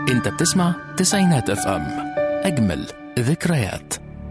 انت بتسمع تسعينات اف ام، اجمل ذكريات.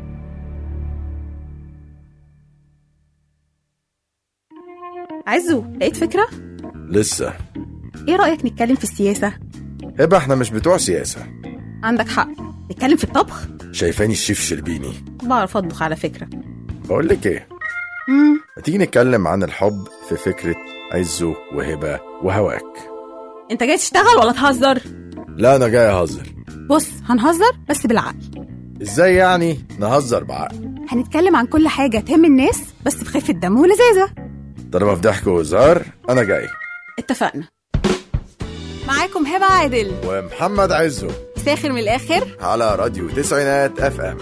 عزو، لقيت فكرة؟ لسه. ايه رأيك نتكلم في السياسة؟ هبه احنا مش بتوع سياسة. عندك حق، نتكلم في الطبخ؟ شايفاني الشيف شربيني؟ بعرف اطبخ على فكرة. بقول لك ايه، ما تيجي نتكلم عن الحب في فكرة عزو وهبه وهواك. انت جاي تشتغل ولا تهزر؟ لا انا جاي اهزر. بص، هنهزر بس بالعقل. ازاي يعني نهزر بعقل؟ هنتكلم عن كل حاجة تهم الناس بس بخفة دم ولذاذة. طالما في ضحك وهزار انا جاي. اتفقنا. معاكم هبة عادل ومحمد عزو، ساخر من الآخر، على راديو تسعينات اف ام.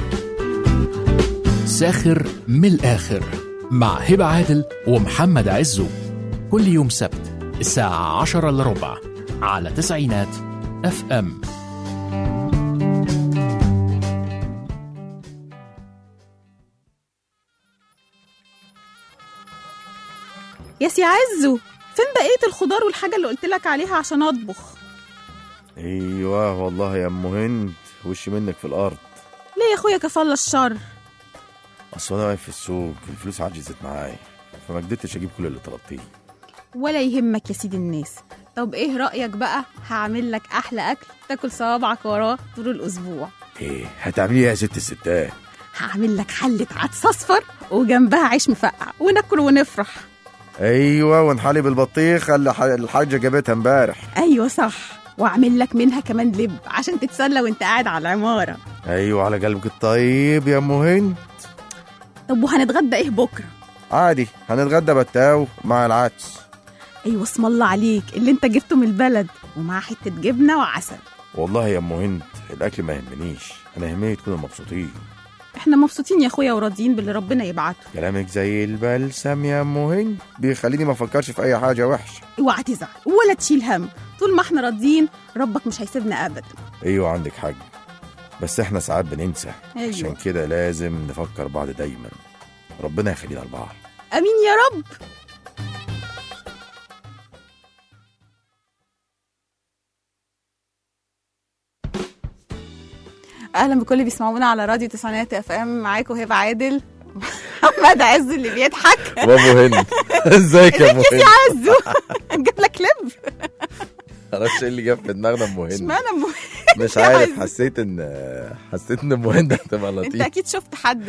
ساخر من الآخر مع هبة عادل ومحمد عزو، كل يوم سبت الساعة 10:15 على تسعينات اف ام. يا سي عزو، فين بقية الخضار والحاجة اللي قلتلك عليها عشان أطبخ؟ ايوه والله يا ام هند، وشي منك في الارض. ليه يا أخويا كفالة الشر؟ اصل انا واقف في السوق، الفلوس عجزت معايا فما قدرتش اجيب كل اللي طلبتيه. ولا يهمك يا سيدي الناس. طب ايه رأيك بقى؟ هعمل لك أحلى أكل تاكل صوابعك وراه طول الأسبوع. ايه هتعملي ايه يا ست الستات؟ هعمل لك حلة عدس أصفر وجنبها عيش مفقع وناكل ونفرح. ايوه، ونحلي بالبطيخ اللي الحاجه جابتها امبارح. ايوه صح، واعمل لك منها كمان لب عشان تتسلى وانت قاعد على العماره. ايوه على قلبك الطيب يا ام هند. طب وهنتغدى ايه بكره؟ عادي هنتغدى بتاو مع العدس. ايوه اسم الله عليك، اللي انت جبته من البلد ومع حته جبنه وعسل. والله يا ام هند الاكل ما يهمنيش، انا يهمني تكونوا مبسوطين. احنا مبسوطين يا اخويا وراضيين باللي ربنا يبعته. كلامك زي البلسم يا ام هند، بيخليني ما افكرش في اي حاجه وحشه. اوعى تزعل ولا تشيل هم، طول ما احنا راضيين ربك مش هيسيبنا ابدا. ايوه عندك حق، بس احنا ساعات بننسى. أيوة. عشان كده لازم نفكر بعض دايما. ربنا يخلينا لبعض. امين يا رب. اهلا بكل اللي بيسمعونا على راديو تسعينات اف ام. معاكم هبه عادل محمد عز اللي بيضحك وابو هند. ازيك يا ابو هند؟ يا عزو جاب لك لب. معرفش ايه اللي جاب في دماغنا ام هند. اشمعنى ام هند؟ مش عارف، حسيت ان ام هند هتبقى انت لطيفه. اكيد شفت حد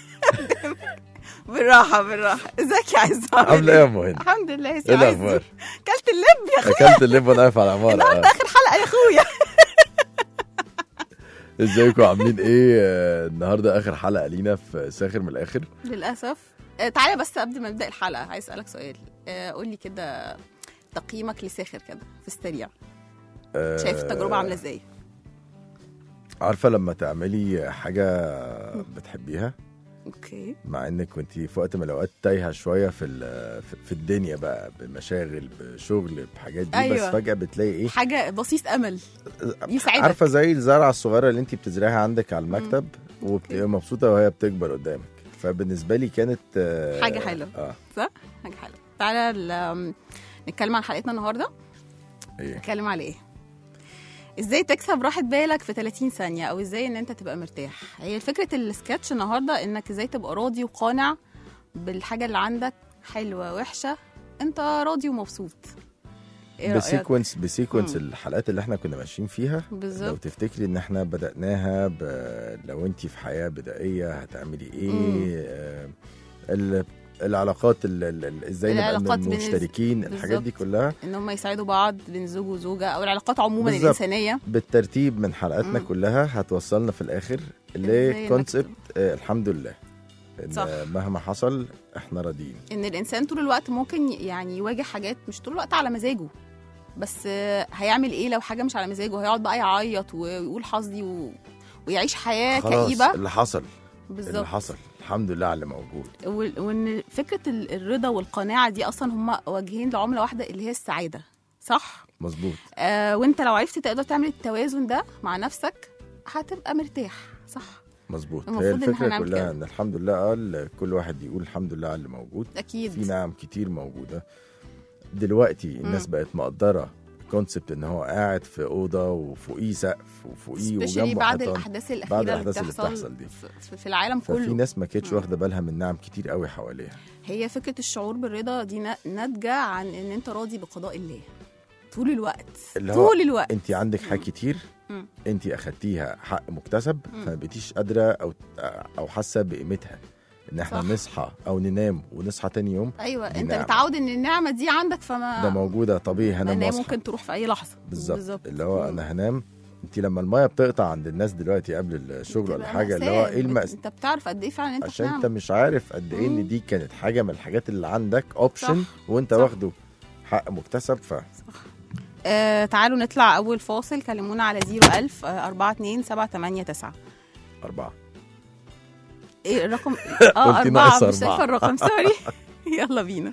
بالراحه بالراحه. ازيك يا عزو؟ عامله ايه يا ام هند؟ الحمد لله يا ايه سي عزو. الاخبار؟ كلت اللب يا اخويا؟ اكلت اللب وانا واقف على العماره. النهارده اخر حلقه يا اخويا. ازيكم عاملين ايه؟ النهارده اخر حلقه لينا في ساخر من الاخر للاسف. تعالى بس قبل ما نبدا الحلقه عايز اسالك سؤال. قول لي كده تقييمك لساخر كده في السريع. شايف التجربه عامله ازاي؟ عارفه لما تعملي حاجه بتحبيها، اوكي، مع انك كنت في وقت من الاوقات تايهه شويه في الدنيا بقى، بمشاغل بشغل بحاجات دي. أيوة. بس فجاه بتلاقي ايه؟ حاجه بصيص امل يسعدك. عارفه زي الزرعه الصغيره اللي انت بتزرعها عندك على المكتب وبتبقى مبسوطه وهي بتكبر قدامك. فبالنسبه لي كانت حاجه حلوه. صح، حاجه حلوه. تعالى نتكلم عن حلقتنا النهارده. نتكلم على ايه؟ ازاي تكسب راحة بالك في 30 ثانية، او ازاي ان انت تبقى مرتاح. هي فكرة السكتش النهاردة انك ازاي تبقى راضي وقانع بالحاجة اللي عندك، حلوة وحشة انت راضي ومبسوط. ايه بسيكونس الحلقات اللي احنا كنا ماشيين فيها. بالزبط. لو تفتكري ان احنا بدأناها لو انت في حياة بدائية هتعملي ايه، العلاقات ازاي نبقى مشتركين، الحاجات دي كلها، ان هم يساعدوا بعض بين زوج وزوجه، او العلاقات عموما الانسانيه. بالترتيب من حلقاتنا كلها هتوصلنا في الاخر لكونسبت الحمد لله إن صح. مهما حصل احنا راضيين. ان الانسان طول الوقت ممكن يعني يواجه حاجات مش طول الوقت على مزاجه، بس هيعمل ايه لو حاجه مش على مزاجه؟ هيقعد بقى يعيط ويقول حظي ويعيش حياه كئيبه. اللي حصل بالظبط، اللي حصل الحمد لله على اللي موجود. وان فكره الرضا والقناعه دي اصلا هم وجهين لعمله واحده اللي هي السعاده. صح، مظبوط. وانت لو عرفت تقدر تعمل التوازن ده مع نفسك هتبقى مرتاح. صح، مظبوط. هي الفكره كلها ان الحمد لله كل واحد يقول الحمد لله على اللي موجود. اكيد في نعم كتير موجوده دلوقتي. الناس بقت مقدره كونسبت ان هو قاعد في اوضه وفوقيه سقف وفوقيه وجنبه بعد حيطان. الاحداث الاخيره بعد الاحداث اللي بتحصل دي في العالم كله. ففي ناس ما كانتش واخده بالها من نعم كتير قوي حواليها. هي فكره الشعور بالرضا دي ناتجه عن ان انت راضي بقضاء الله طول الوقت. طول الوقت انت عندك حاجات كتير انت اخدتيها حق مكتسب، فما بقيتيش قادره او حاسه بقيمتها ان احنا صح. نصحى او ننام ونصحى تاني يوم. ايوه انت متعود ان النعمه دي عندك، فما ده موجوده طبيعي. هنام ممكن تروح في اي لحظه. بالظبط اللي هو انا هنام. انت لما المايه بتقطع عند الناس دلوقتي قبل الشغل ولا حاجه، اللي هو ايه انت بتعرف قد ايه فعلا انت عشان انت مش عارف قد ايه ان دي كانت حاجه من الحاجات اللي عندك اوبشن وانت واخده حق مكتسب. تعالوا نطلع اول فاصل. كلمونا على 01000 42 789 4. ايه الرقم؟ 4 مش شايفه الرقم سوري. يلا بينا.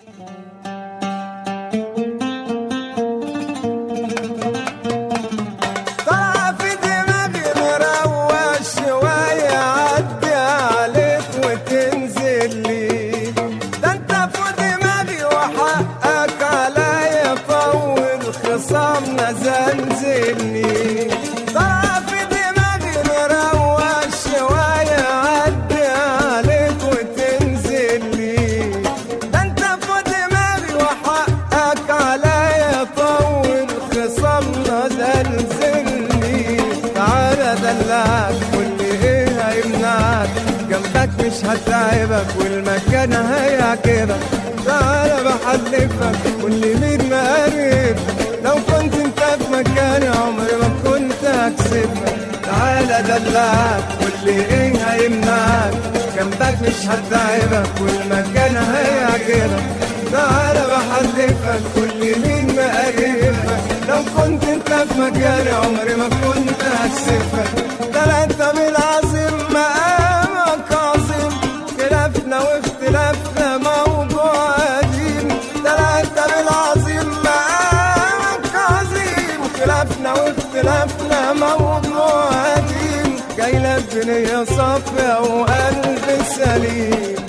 طلع في دماغي مروق شويه عدي عليك وتنزل لي، ده انت في دماغي وحقك عليا طول خصامنا زنزلني. طلع في دماغي مروق شويه عدي عليك وتنزل لي، ده انت في دماغي وحقك عليا طول خصامنا زنزلني. تعالى دلعك قولي ايه هيمنعك، جنبك مش هتعبك والمكان هيعجبك. تعالى بحلفك قولي مين مقرب، لو كنت انت في مكاني عمري ما كنت هكسبك. تعالى دلعك قولي ايه هيمنعك، جنبك مش هتعبك والمكان هيعجبك. تعالى بحلفك قولي مين مقربك، لو كنت انت في مكاني عمري ما كنت هكسبك. ده انت بالعظيم مقامك عظيم، خلافنا واختلافنا موضوع قديم. ده انت بالعظيم مقامك عظيم، خلافنا واختلافنا موضوع قديم. جاي لك بنية صافية وقلب سليم.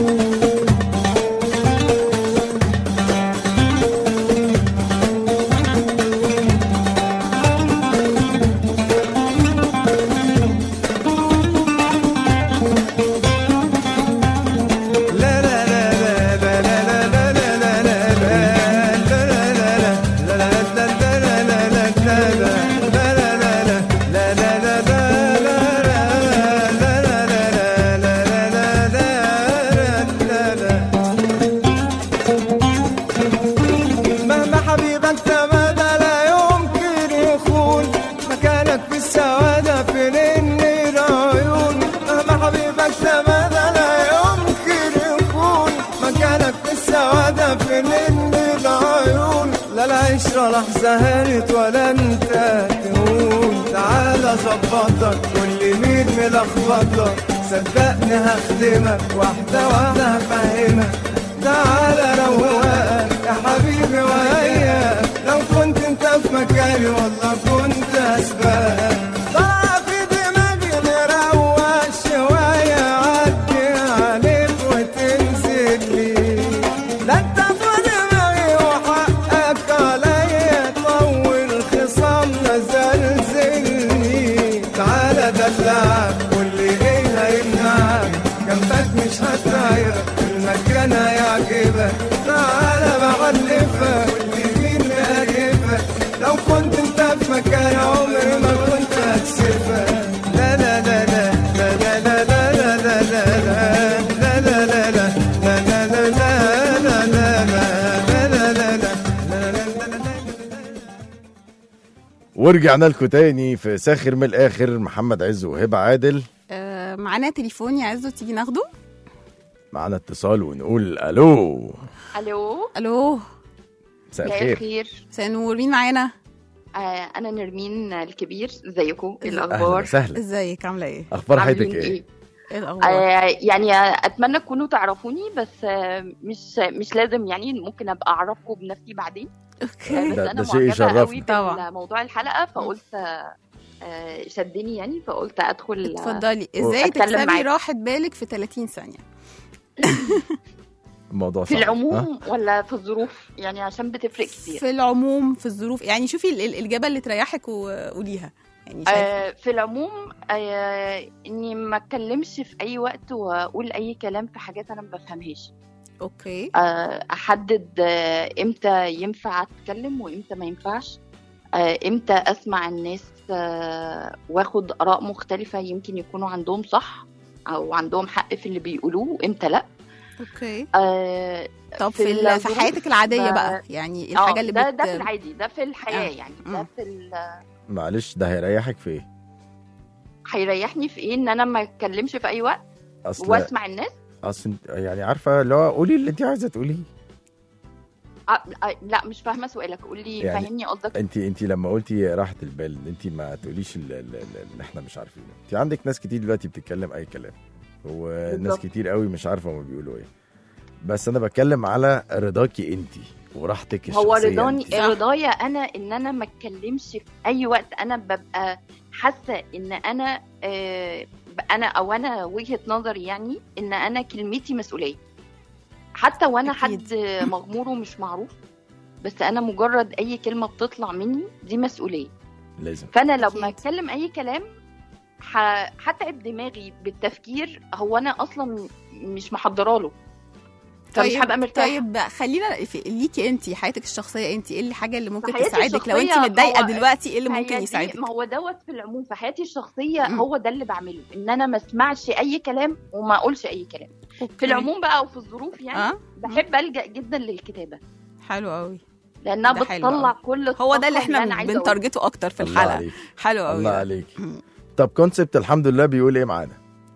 لحظة هانت ولا انت تهون. تعالى ظبطك كل مين ملخبطك، صدقني هخدمك واحدة واحدة هفهمك. تعالى روقك يا حبيبي وياك، لو كنت انت في مكاني والله كنت هسبقك. طلع في دماغي مروق شوية عدي عليك وتنزل لي، لا انت في دماغي وحقك عليا طول خصامنا زلزلني. تعالى دلعك قولي ايه هيمنعك، جنبك مش هتعيرك المكان هيعجبك. تعالى بعلفك قولي مين مقربك، لو كنت انت في مكان عمري ما كنت هكسبك. لا لا لا لا لا لا لا لا لا لا لا لا لا لا ورجعنا لكم تاني في ساخر من الاخر. محمد عز وهبه عادل. معانا تليفون يا عزو، تيجي ناخده. معانا اتصال ونقول الو. الو مساء الخير. مساء النور، مين معانا؟ انا نرمين الكبير. ازيكم؟ ايه الاخبار؟ سهلا. ازيك؟ عامله ايه؟ اخبار حياتك ايه الاخبار؟ يعني اتمنى تكونوا تعرفوني، بس مش لازم، يعني ممكن ابقى اعرفكم بنفسي بعدين. اوكي. بس انا شيء يشرفنا طبعا موضوع الحلقه، فقلت شدني يعني، فقلت ادخل. اتفضلي. ازاي تكسبي راحه بالك في 30 ثانيه؟ الموضوع في العموم ولا في الظروف؟ يعني عشان بتفرق كتير. في العموم، في الظروف، يعني شوفي الإجابة اللي تريحك وقوليها يعني. في العموم اني ما اتكلمش في اي وقت واقول اي كلام في حاجات انا ما بفهمهاش. اوكي. احدد امتى ينفع اتكلم وامتى ما ينفعش، امتى اسمع الناس واخد اراء مختلفة يمكن يكونوا عندهم صح او عندهم حق في اللي بيقولوه، وامتى لا. اوكي. طب في حياتك العادية بقى، يعني الحاجة اللي ده في العادي، ده في الحياة يعني. ده في معلش، ده هيريحك في ايه؟ هيريحني في ايه؟ ان انا ما اتكلمش في اي وقت واسمع الناس. اصل يعني عارفه اللي هو قولي اللي انت عايزه تقوليه. لا مش فاهمه سؤالك، قولي يعني فهمني قصدك. انت لما قلتي راحه البال، انت ما تقوليش اللي احنا مش عارفينه. انت عندك ناس كتير دلوقتي بتتكلم اي كلام، وناس كتير قوي مش عارفه هما بيقولوا ايه. بس انا بتكلم على رضاكي انت وراحتك الشخصيه. هو رضايا انا ان انا ما اتكلمش في اي وقت. انا ببقى حاسه ان انا وجهه نظري يعني ان انا كلمتي مسؤوليه، حتى وانا حد مغمور ومش معروف، بس انا مجرد اي كلمه بتطلع مني دي مسؤوليه لازم. فانا لما اتكلم اي كلام هتعب دماغي بالتفكير، هو انا اصلا مش محضره له، فمش هبقى مرتاحه. طيب خلينا ليكي انت حياتك الشخصيه، انت ايه الحاجه اللي ممكن تساعدك لو انت متضايقه دلوقتي؟ ايه اللي ممكن يساعدك؟ ما هو دوت في العموم في حياتي الشخصيه. هو ده اللي بعمله، ان انا ما اسمعش اي كلام وما اقولش اي كلام. في العموم بقى وفي الظروف يعني بحب ألجأ جدا للكتابه. حلو قوي، لانها بتطلع كل هو ده اللي احنا بنتارجته اكتر في الحلقه. حلو قوي. الله عليك. طب كونسبت الحمد لله بيقول ايه معانا؟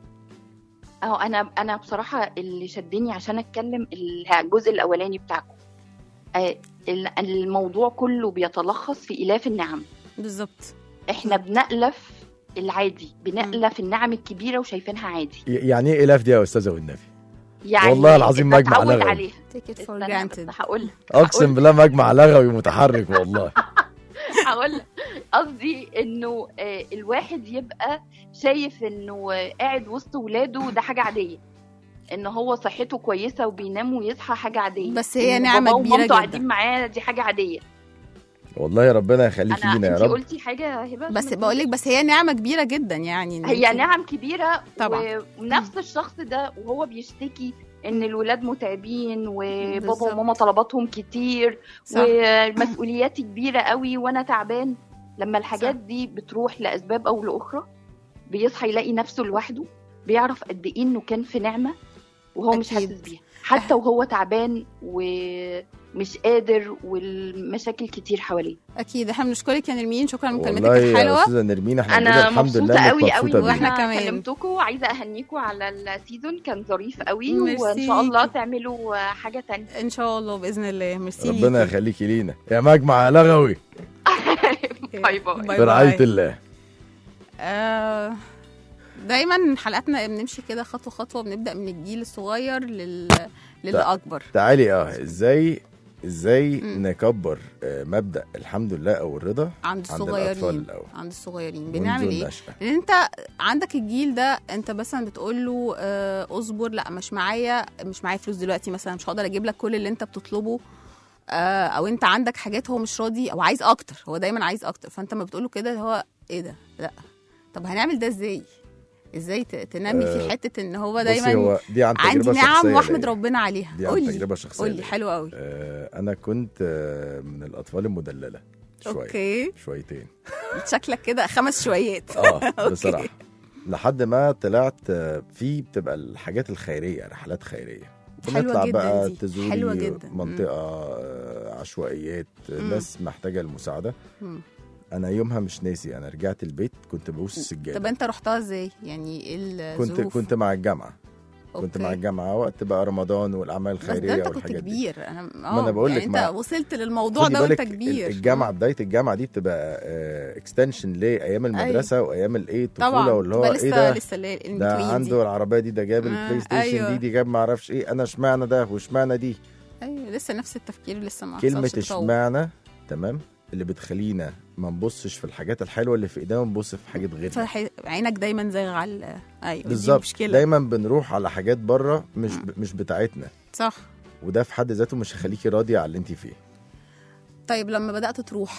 انا بصراحه اللي شدني عشان اتكلم الجزء الاولاني بتاعكم. الموضوع كله بيتلخص في إلاف النعم. بالظبط. احنا بنألف العادي، بنألف النعم الكبيره وشايفينها عادي. يعني ايه إلاف دي يا استاذه والنبي؟ يعني والله العظيم مجمع لغوي. هقول اقسم بالله مجمع لغوي متحرك والله. هقول قصدي انه الواحد يبقى شايف انه قاعد وسط ولاده ده حاجه عاديه، ان هو صحته كويسه وبينام ويصحى حاجه عاديه، بس هي نعمه كبيره جدا. قاعدين معاه دي حاجه عاديه. والله يا ربنا يخليكي لينا يا رب. انت قلتي حاجه هبه، بس بقول لك بس هي نعمه كبيره جدا يعني. هي نعم كبيره طبعا. ونفس الشخص ده وهو بيشتكي ان الولاد متعبين وبابا وماما طلباتهم كتير والمسؤوليات كبيره قوي وانا تعبان، لما الحاجات دي بتروح لاسباب او لاخرى بيصحى يلاقي نفسه لوحده، بيعرف قد ايه انه كان في نعمه وهو مش حاسس بيها، حتى وهو تعبان ومش قادر والمشاكل كتير حواليه. اكيد. احنا بنشكرك يا نرمين، شكرا لمكالمتك الحلوه. والله يا استاذه نرمين انا الحمد لله مبسوطه قوي واحنا كمان كلمتكم، وعايزه اهنيكم على السيزون، كان ظريف قوي وان شاء الله تعملوا حاجه تانية ان شاء الله باذن الله. ميرسي، ربنا يخليكي لينا يا مجمع لغوي. باي باي برعايه الله. دايما حلقاتنا بنمشي كده خطوه خطوه، بنبدا من الجيل الصغير للاكبر. تعالي ازاي نكبر مبدا الحمد لله او الرضا عند الصغيرين. عند الصغيرين بنعمل ايه؟ لان انت عندك الجيل ده، انت مثلا بتقول له اصبر، لا مش معايا فلوس دلوقتي مثلا، مش هقدر اجيب لك كل اللي انت بتطلبه، او انت عندك حاجات هو مش راضي او عايز اكتر، هو دايما عايز اكتر، فانت ما بتقول له كده هو ايه ده؟ لا. طب هنعمل ده ازاي تنمي في حته ان هو دايما دي عن عندي نعم واحمد ربنا عليها؟ قولي. حلو قوي. انا كنت من الاطفال المدلله شويتين شكلك كده 5 شويات. بصراحه لحد ما طلعت بتبقى الحاجات الخيريه، رحلات خيريه، بنطلع بقى تزوري منطقه عشوائيات، ناس محتاجه المساعده. انا يومها مش ناسي، انا رجعت البيت كنت ببوس السجاده. طب انت رحتها ازاي يعني؟ ايه الظروف؟ كنت مع الجامعه. كنت مع الجامعه وقت بقى رمضان والاعمال الخيريه والحاجات دي. بس انت كنت كبير. ما انا بقول لك يعني انت وصلت للموضوع ده وانت كبير. الجامعه بدايه الجامعه دي بتبقى اكستنشن لايام المدرسه وايام الطفوله، واللي هو ايه ده عنده العربيه دي، ده جاب البلاي ستيشن دي جاب ما اعرفش ايه، انا اشمعنى ده واشمعنى دي. ايوه لسه نفس التفكير، لسه ما كلمه اشمعنى تمام اللي بتخلينا ما نبصش في الحاجات الحلوه اللي في ايدينا ونبص في حاجات غيرها. عينك دايما زاغ على بالظبط. دايما بنروح على حاجات بره مش بتاعتنا. صح. وده في حد ذاته مش هيخليكي راضيه على اللي انت فيه. طيب لما بدات تروح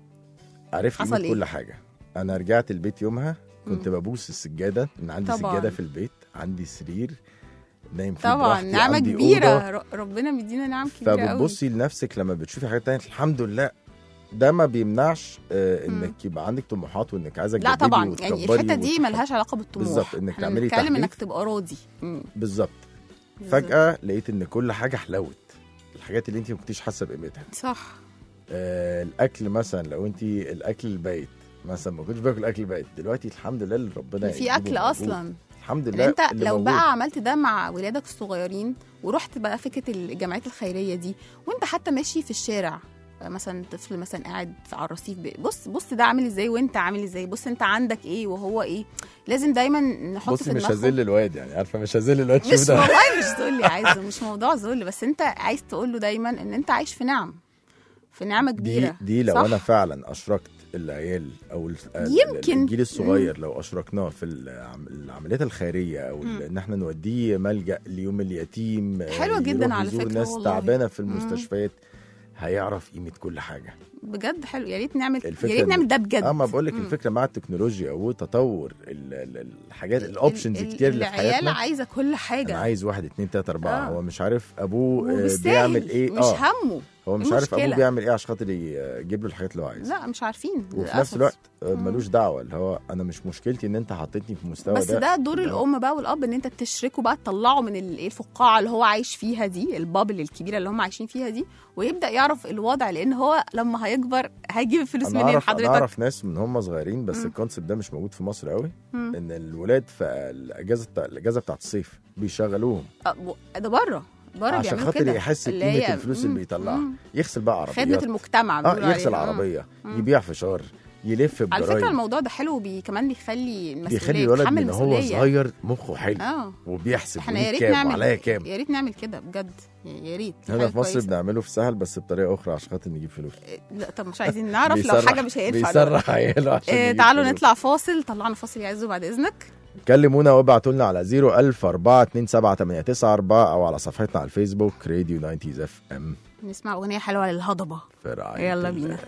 عرفت قيمه كل حاجه. انا رجعت البيت يومها كنت ببوس السجاده، ان عندي طبعًا. سجاده في البيت، عندي سرير نايم فيه طبعا، نعمه كبيره، ربنا مدينا نعم كبيره قوي. فبتبصي لنفسك لما بتشوفي حاجات تانية الحمد لله. ده ما بيمنعش انك يبقى عندك طموحات وانك عايزه تجددي. لا طبعا، يعني الحته دي ملهاش علاقه بالطموح بالظبط، انك تعملي تحديث، انك تبقى راضي بالظبط. فجاه لقيت ان كل حاجه حلوت، الحاجات اللي انت ما كنتيش حاسه بقيمتها. صح. الاكل مثلا، لو انت الاكل البايت مثلا ما كنتش باكل اكل بايت، دلوقتي الحمد لله اللي ربنا في اكل اصلا الحمد لله. انت لو موجود. بقى عملت ده مع ولادك الصغيرين ورحت بقى فكره الجمعيات الخيريه دي، وانت حتى ماشي في الشارع مثلا، طفل مثلا قاعد على الرصيف، بص ده عامل ازاي وانت عامل ازاي، بص انت عندك ايه وهو ايه. لازم دايما نحط في دماغنا. مش هذل الواد، يعني عارفه مش هذل الواد. مش ده والله مش ذل، عايزه مش موضوع ذل، بس انت عايز تقول له دايما ان انت عايش في نعم، في نعمه كبيره. دي لو صح؟ انا فعلا اشركت العيال او يمكن الجيل الصغير لو اشركناه في العمليات الخيريه او ان احنا نوديه ملجأ ليوم اليتيم، حلوه جدا على فكره، ناس تعبانه في المستشفيات، هيعرف قيمه كل حاجه بجد. حلو، يا ريت نعمل ده بجد. ما بقول لك الفكره مع التكنولوجيا وتطور الحاجات الاوبشنز كتير اللي في حياتنا. العيال عايزه كل حاجه، انا عايز 1 2 3 4. هو مش عارف ابوه بيعمل ايه، مش همه، هو مش عارف ابوه بيعمل ايه عشان خاطر يجيب له الحاجات اللي هو عايزها. لا مش عارفين، وفي نفس الوقت ملوش دعوه، اللي هو انا مش مشكلتي ان انت حطيتني في مستوى بس ده دور الام بقى والاب، ان انت تشركه بقى، تطلعه من الفقاعه اللي هو عايش فيها دي، البابل الكبيره اللي هم عايشين فيها دي، ويبدا يعرف الوضع، لان هو لما هيكبر هيجيب الفلوس منين حضرتك. انا اعرف ناس من هم صغيرين، بس الكونسيبت ده مش موجود في مصر قوي، ان الولاد في الاجازه بتاعت الصيف بيشغلوهم ده بره عشان خاطر يحس بقيمه الفلوس اللي بيطلعها. يغسل بقى عربيات، خدمه المجتمع يغسل عربيه، يبيع فشار، يلف بجرايد. على فكره الموضوع ده حلو، كمان بيخلي الولد من هو صغير مخه حلو وبيحسب كام وعليا كام. يا ريت نعمل كده بجد، يا ريت. هنا في مصر بنعمله في سهل بس بطريقه اخرى عشان خاطر نجيب فلوس. لا طب مش عايزين نعرف لو حاجه مش هينفع بيسرح عياله عشان تعالوا نطلع فاصل. طلعنا فاصل يا عزو بعد اذنك. كلمونا وابعتوا لنا على 010427894 او على صفحتنا على الفيسبوك راديو 90 اف ام. نسمع اغنيه حلوه للهضبه، يلا بينا.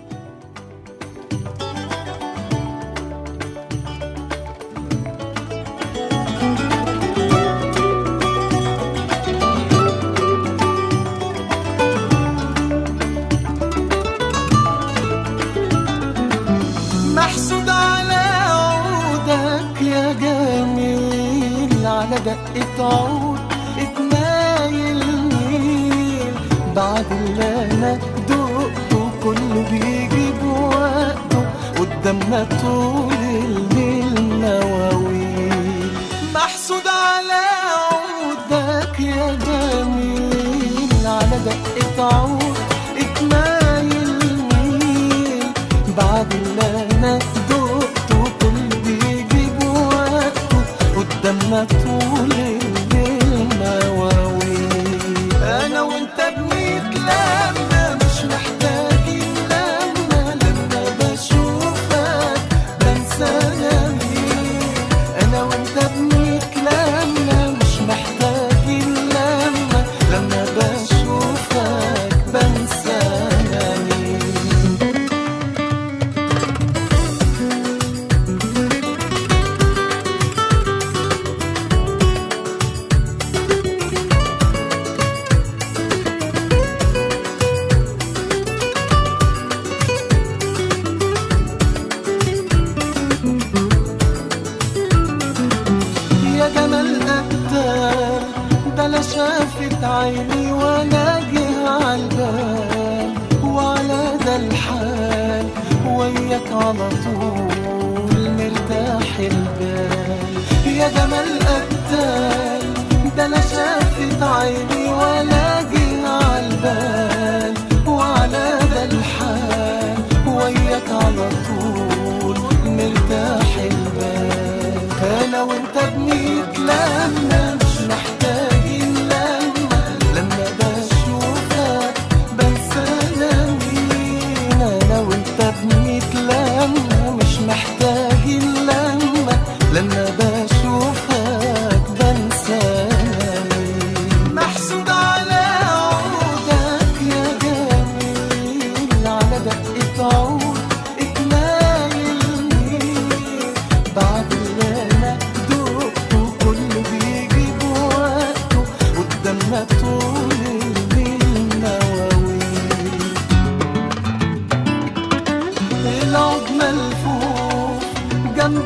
محسود على عودك يا جميل، على دقة عود اتنايل ميل، بعد اللي انا دقته كله بيجي بوقته، قدامنا طول الليل مواويل. محسود على عودك يا جميل، على دقة عود اتنايل ميل، بعد اللي انا دقته كله بيجي بوقته، قدامنا طول الليل مواويل. انا وانت بنتلمى مش محتاجين لما بشوفك بنسى انا مين. انا وانت بنتلمى مش محتاجين لما بشوفك بنسى انا مين. يا جمال قدام ده لا شافت عيني ولا جه عالبال، وعلى ده الحال وياك على طول مرتاح البال. يا جمال قدام ده لا شافت عيني ولا جه عالبال، وعلى ده الحال وياك على طول مرتاح البال. انا وانت بنتلمى مش محتاجين لما بشوفك بنسى انا مين. انا وانت بنتلمى مش محتاجين لما بشوفك بنسى انا مين. محسوب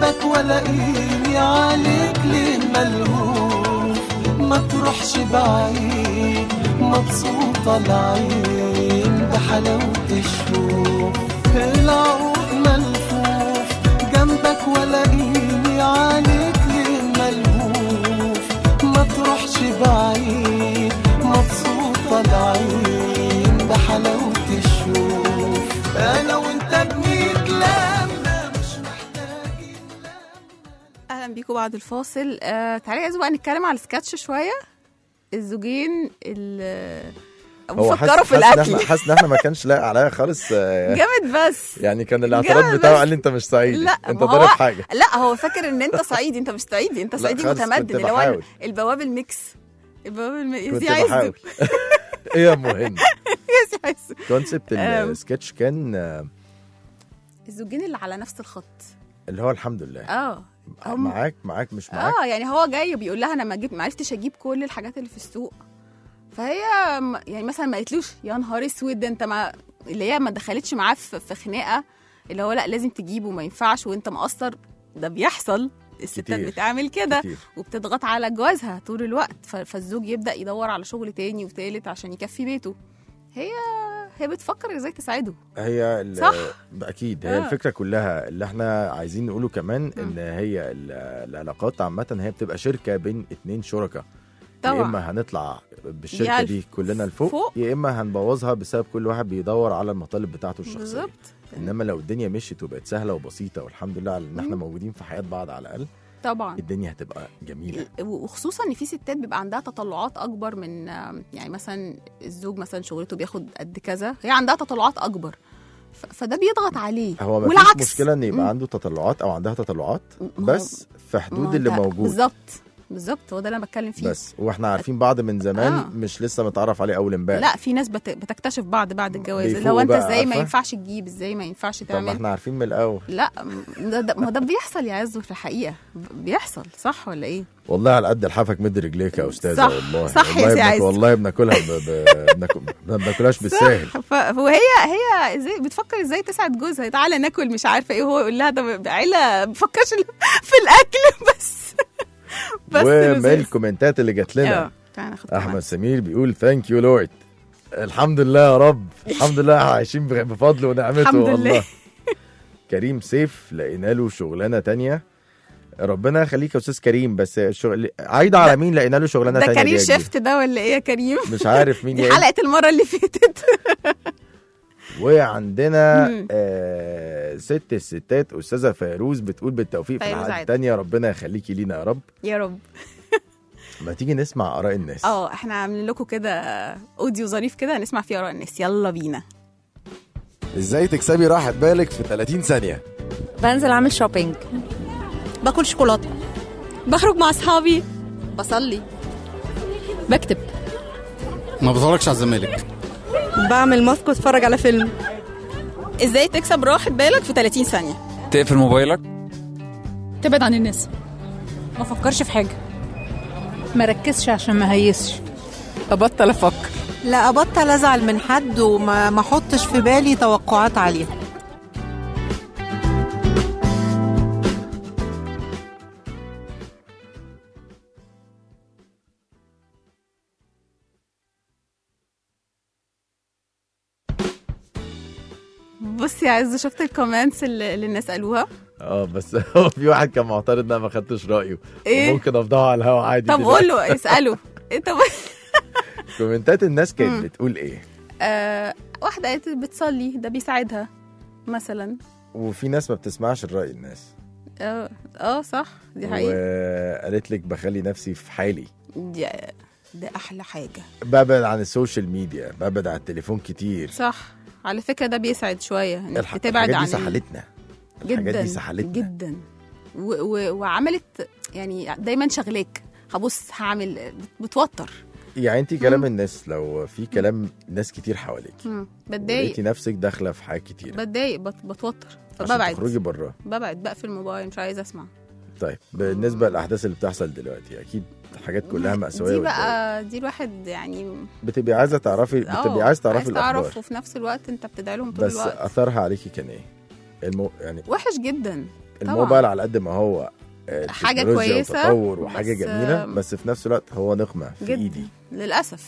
جنبك ولاقيني عليك ليه ملهوف، ما تروحش بعيد مبسوطة العين بحلاوة الشوف، العود ملفوف جنبك ولاقيني عليك ليه ملهوف، ما تروحش بعيد مبسوطة العين بحلاوة الشوف، أنا وأنت بنتلمى مش محتاجين. اهلا بيكم بعد الفاصل. تعالى يا بقى نتكلم على السكتش شويه. الزوجين بيفكروا في الاكل. حاسس ان احنا ما كانش لاقي عليها خالص. جامد بس يعني كان الاعتراض بتاعه قال لي انت مش صعيدي، لا انت ضارب حاجه. لا هو فاكر ان انت صعيدي، انت مش صعيدي، انت صعيدي متمدد اللي هو البواب الميكس. كنت بحاول. ايه يا مهم كونسبت السكتش كان الزوجين اللي على نفس الخط، اللي هو الحمد لله معاك مش معاك. يعني هو جاي وبيقول لها انا ما عرفتش اجيب كل الحاجات اللي في السوق، فهي يعني مثلا ما قالتلوش يا نهار اسود ده انت ما اللي هي ما دخلتش معاه في خناقه اللي هو لا لازم تجيبه وما ينفعش وانت مقصر. ده بيحصل، الستات بتعمل كده وبتضغط على جوازها طول الوقت، فالزوج يبدا يدور على شغل تاني وثالث عشان يكفي بيته. هي بتفكر ازاي تساعده. هي صح اكيد هي الفكره كلها اللي احنا عايزين نقوله كمان ان هي العلاقات عامه هي بتبقى شركه بين 2 شركاء. يا اما هنطلع بالشركه دي كلنا لفوق، يا اما هنبوظها بسبب كل واحد بيدور على المطالب بتاعته الشخصيه. بالظبط. انما لو الدنيا مشيت وبقت سهله وبسيطه والحمد لله على ان احنا موجودين في حياه بعض على الاقل، طبعا الدنيا هتبقى جميله. وخصوصا ان في ستات بيبقى عندها تطلعات اكبر من يعني مثلا الزوج مثلا شغلته بياخد قد كذا، هي عندها تطلعات اكبر فده بيضغط عليه. هو ما فيش مشكله ان يبقى عنده تطلعات او عندها تطلعات بس في حدود اللي موجود. بالظبط هو ده اللي انا بتكلم فيه. بس واحنا عارفين بعض من زمان مش لسه متعرف عليه اول امبارح. لا في ناس بتكتشف بعد الجواز اللي هو انت ازاي ما ينفعش تجيب، ازاي ما ينفعش تعمل. طب ما احنا عارفين من الاول. لا ما ده بيحصل يا عزو في الحقيقه، بيحصل صح ولا ايه؟ والله على قد لحافك مد رجليك يا استاذه. صح والله صح يا سي والله بناكلها ما بناكلهاش بالساهل. وهي ازاي بتفكر ازاي تسعد جوزها، تعالى ناكل مش عارفه ايه، وهو يقول لها ده عيله ما بفكرش في الاكل بس. ومن الكومنتات اللي جات لنا احمد سمير بيقول ثانك يو لورد، الحمد لله يا رب، الحمد لله عايشين بفضله ونعمته والله. كريم سيف لقينا له شغلانه تانية، ربنا يخليك يا استاذ كريم. بس عايده على مين لقينا له شغلانه تانية؟ ده كريم شفت ده ولا ايه يا كريم؟ مش عارف مين. دي حلقه المره اللي فاتت. وعندنا ست الستات استاذه فيروز بتقول بالتوفيق في الحلقه الثانيه، ربنا يخليكي لينا يا رب. يا رب. ما تيجي نسمع اراء الناس. احنا عاملين لكم كده اوديو ظريف كده هنسمع فيه اراء الناس، يلا بينا. ازاي تكسبي راحه بالك في 30 ثانيه؟ بنزل اعمل شوبينج، باكل شوكولاته، بخرج مع اصحابي، بصلي، بكتب، ما بتفرجش على الزمالك، بعمل ماسك واتفرج على فيلم. ازاي تكسب راحه بالك في 30 ثانيه؟ تقفل موبايلك، تبعد عن الناس، ما افكرش في حاجه، ما ركزش عشان ما هيسش، ابطل افكر، لا ابطل ازعل من حد وما احطش في بالي توقعات عاليه. بص يا عز، شفت الكومنتس اللي الناس قالوها؟ بس هو في واحد كان معترض ان انا ما خدتش رايه. إيه؟ ممكن افضحه على الهوا عادي. طب قول له اساله انت. كومنتات الناس كانت بتقول ايه؟ واحده قالت بتصلي ده بيساعدها مثلا، وفي ناس ما بتسمعش الراي الناس. صح، دي حقيقه. وقالت لك بخلي نفسي في حالي، ده احلى حاجه. ببعد عن السوشيال ميديا، ببعد عن التليفون كتير. صح، على فكره ده بيسعد شويه انك تبعد عن الحاجات دي سحلتنا جدا وعملت يعني دايما شغلاك. هبص هعمل بتوتر يعني. انت كلام الناس لو في كلام ناس كتير حواليك بتضايق، انت نفسك داخله في حاجات كتير، بتضايق بتوتر، فببعد، تخرجي بره، ببعد بقفل الموبايل، مش عايزه اسمع. طيب بالنسبه للاحداث اللي بتحصل دلوقتي اكيد حاجات كلها مأساوية. دي بقى دي الواحد يعني بتبقي عايزه تعرفي، الاخبار، وفي نفس الوقت انت بتدعي لهم طول بس الوقت. اثرها عليكي كان ايه؟ يعني وحش جدا الموبايل على قد ما هو حاجه كويسه وتطور وحاجه جميله، بس في نفس الوقت هو نقمه في جدا. ايدي للاسف.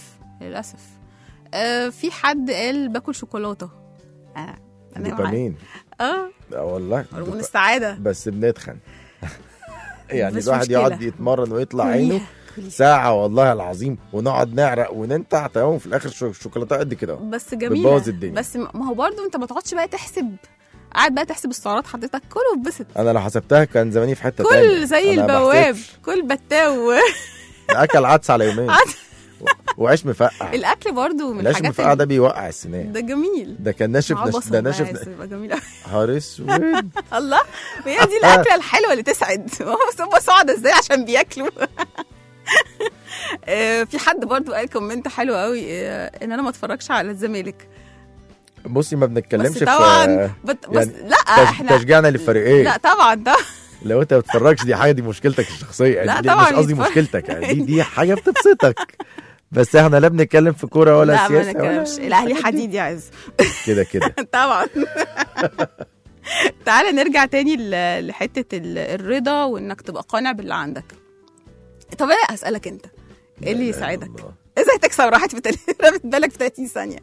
في حد قال باكل شوكولاته. دوبامين. والله هرمون السعاده. بس بنتخن. يعني الواحد يقعد يتمرن ويطلع عينه ساعة والله العظيم، ونقعد نعرق وننتع تمام، في الاخر شوكولاته قد كده بس جميله بتبوظ الدنيا. بس ما هو برضو انت ما تقعدش بقى قاعد بقى تحسب السعرات حضرتك، كل وبسط. انا لو حسبتها كان زماني في حته تانية. كل زي البواب، كل بتاو. اكل عدس على يومين وعيش مفقع. الاكل برضو من العيش الحاجات المفقع ده بيوقع السنان. ده جميل. ده كان ناشف. ده ناشف يبقى جميل قوي. نهار اسود. الله، هي دي الاكله الحلوه اللي تسعد. هم سعداء ازاي عشان بياكلوا. في حد برضو قال كومنت حلو قوي، ان انا ما اتفرجش على الزمالك. بصي ما بنتكلمش بس طبعا بس يعني لا احنا تشجيعنا للفريقين. لا طبعا ده لو انت ما بتتفرجش دي حاجه، دي مشكلتك الشخصيه يعني. لا دي طبعا مش قصدي مشكلتك يعني، دي حاجه بتبسطك. بس احنا لا بنتكلم في كوره ولا سياسه. لا ما نتكلمش. الاهلي حديد يا عز. كده طبعا. تعالى نرجع تاني لحته الرضا وانك تبقى قانع باللي عندك. طب انا اسالك انت، ايه اللي يساعدك؟ ازاي تكسب راحه في بالك في 30 ثانيه؟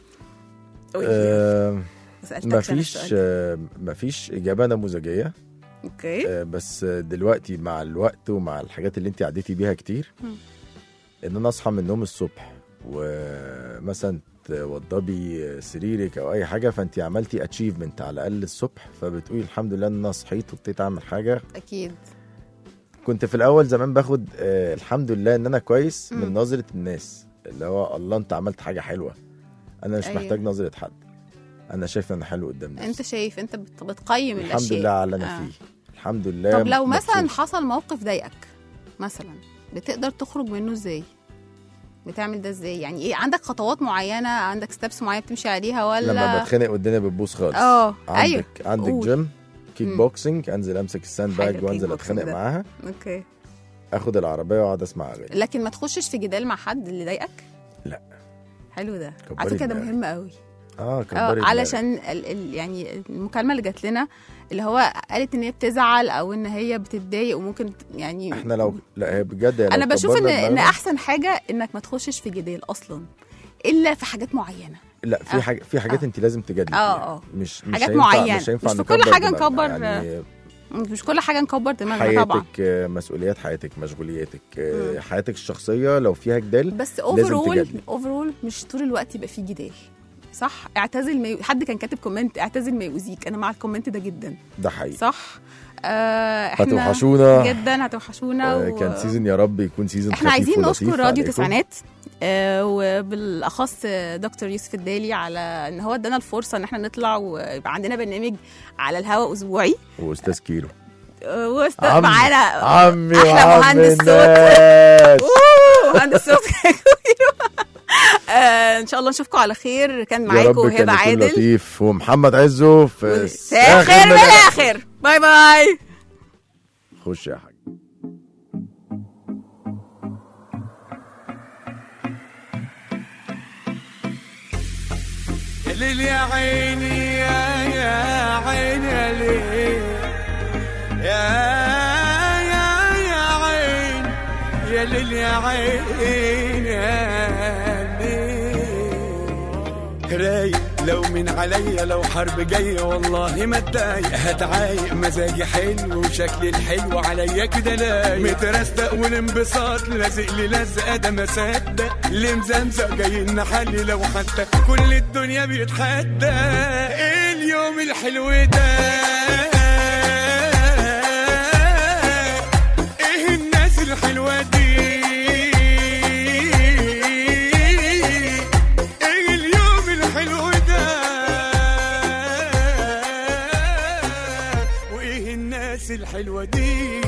مفيش اجابه نموذجيه. اوكي. بس دلوقتي مع الوقت ومع الحاجات اللي انت عديتي بيها كتير، ان انا اصحى من النوم الصبح ومثلا توضبي سريرك او اي حاجه، فانت عملتي اتشيفمنت على الاقل الصبح، فبتقولي الحمد لله ان انا صحيت وابتديت اعمل حاجه. اكيد. كنت في الاول زمان باخد الحمد لله ان انا كويس من نظره الناس، اللي هو الله انت عملت حاجه حلوه، انا مش محتاج نظره حد، انا شايف ان انا حلو قدام الناس. انت شايف، انت بتقيم الاشياء. الحمد لله على اللي انا فيه، الحمد لله. طب لو مثلا حصل موقف ضايقك مثلا، بتقدر تخرج منه ازاي؟ بتعمل ده ازاي؟ يعني ايه، عندك خطوات معينه، عندك ستبس معينه بتمشي عليها ولا؟ لما بتخنق والدنيا بتبوظ خالص. ايوه. عندك جيم، كيك بوكسنج، انزل امسك الساند باج وانزل اتخانق معاها. اوكي. اخد العربيه واقعد اسمع اغاني. لكن ما تخشش في جدال مع حد اللي ضايقك؟ لا. حلو ده على فكره، ده مهم قوي. كبري علشان يعني المكالمه اللي جات لنا اللي هو قالت ان هي بتزعل او ان هي بتتضايق وممكن يعني احنا لا هي بجد انا بشوف ان احسن حاجه انك ما تخشش في جدال اصلا الا في حاجات معينه. لا في حاجات انت لازم تجادلي مش حاجات معينه، مش في كل حاجه نكبر يعني مش كل حاجه نكبر دماغنا طبعا. حياتك، مسؤولياتك، حياتك، مشغولياتك، حياتك الشخصيه لو فيها جدال بس اوفرول مش طول الوقت يبقى فيه جدال. صح. اعتزل حد كان كاتب كومنت اعتزل ما يؤذيك، انا مع الكومنت ده جدا. ده حقيقي. صح. هتوحشونا جدا، هتوحشونا. كان سيزون يا رب يكون سيزون احنا عايزين نشكر راديو تسعينات وبالاخص دكتور يوسف الدالي على ان هو ادانا الفرصه ان احنا نطلع ويبقى عندنا برنامج على الهواء اسبوعي. واستاذ كيرو واستاذ معانا عمي احلى مهندس صوت. مهندس صوت ان شاء الله نشوفكم على خير. كان معاكم هبه عادل لطيف ومحمد عزو في ساخر بالاخر. باي باي. خش يا حاج. يا ليل يا عيني يا عيني يا ليل يا عين يا ليل يا عين يا ليل. رايق لو من عليا، لو حرب جاية والله ما اتضايق، هتعايق مزاجي حلو وشكلي الحلو عليا كده لايق، مترستق والانبساط لازق لي لزقه ده ما صدق، اللي مزمزق جاي نحلي لو حتى كل الدنيا بيتحدى. ايه اليوم الحلو ده، ايه الناس الحلوه دي، الحلوة دي.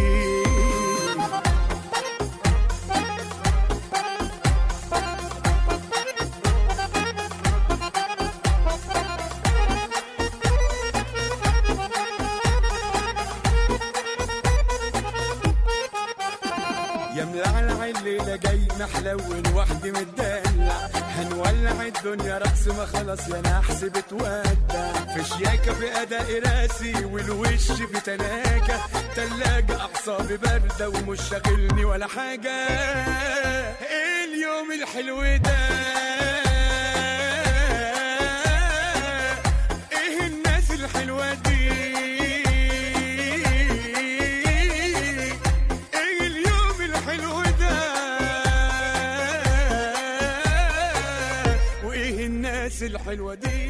يا ملعلع الليلة جاي محلون وحدي متدلع، هنولع سامع الدنيا رقص ما خلاص يا نحس بتودع في شياكة في أداء راسي والوش في تلاجة تلاجة أعصابي باردة ومش شاغلني ولا حاجة. اليوم الحلو ده ايه الناس الحلوة دي ايه اليوم الحلو ده وايه الناس الحلوة دي